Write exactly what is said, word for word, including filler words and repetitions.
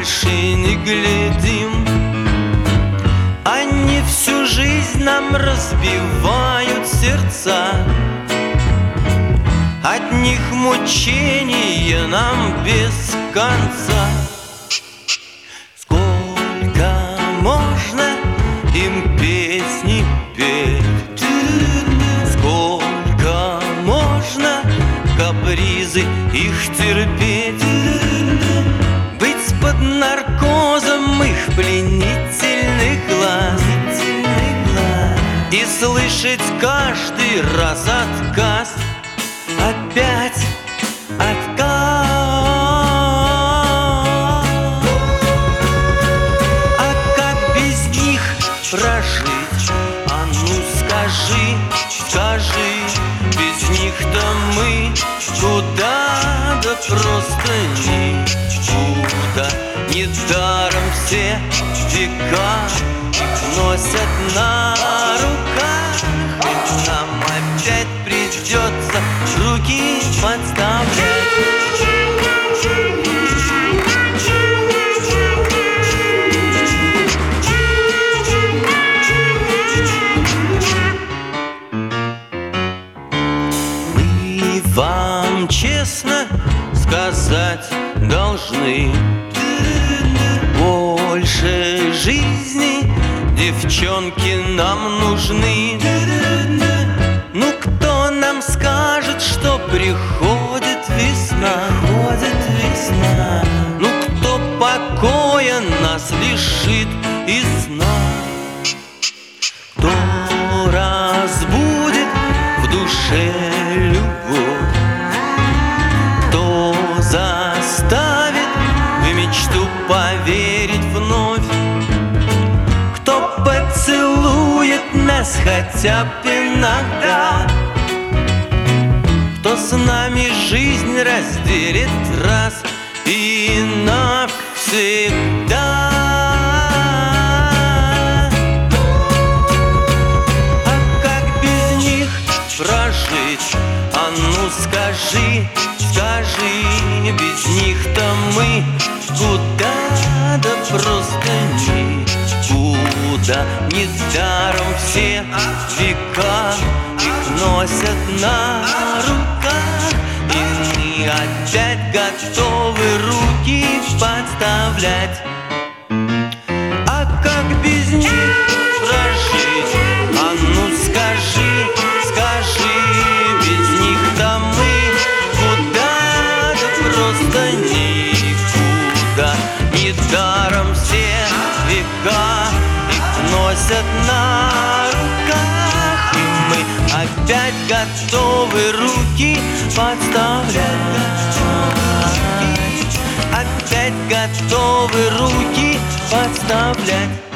больше не глядим. Они всю жизнь нам разбивают сердца, от них мучения нам без конца. Сколько можно им песни петь, сколько можно капризы их терпеть, быть под наркозом их пленительных глаз и слышать каждый раз отказ, опять отказ. А как без них прожить? А ну скажи, скажи, без них-то мы куда, да просто никуда. Недаром все века носят на руках, ведь нам опять придется руки подставлять. Мы вам честно сказать должны: больше жизни девчонки нам нужны. Ну кто нам скажет, что приходит весна? Приходит весна. Ну кто покоя нас лишит и сна? Кто разбудит в душе любовь? Кто заставит в мечту поверить вновь? Кто поцелует нас хотя бы иногда? Кто с нами жизнь разделит раз и навсегда? А как без них прожить? А ну скажи, скажи, без них-то мы куда, да просто никуда. Недаром все века их носят на руках, и мы опять готовы руки подставлять. А как без них прожить? А ну скажи, скажи, без них-то мы куда, да просто никуда. Недаром все века их носят на руках, и мы опять готовы руки подставлять. Опять готовы руки подставлять.